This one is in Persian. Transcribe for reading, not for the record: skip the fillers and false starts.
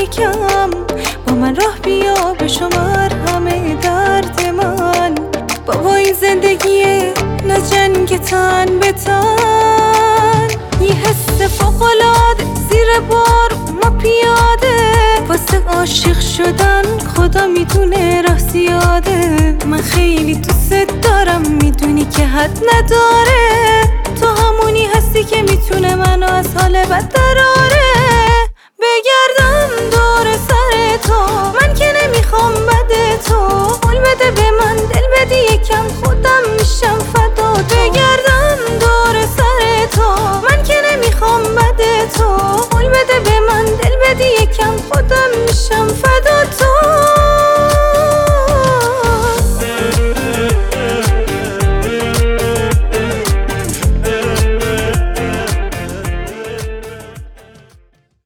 یکم با من راه بیا به شمار همه درد من. بابا این زندگیه نه جنگ تن به تن، یه حس فوق‌العاده زیر بار ما پیاده. واسه عاشق شدن خدا میدونه راه زیاده. من خیلی دوست دارم میدونی که حد نداره، تو همونی هستی که میتونه منو از حال بد دراره.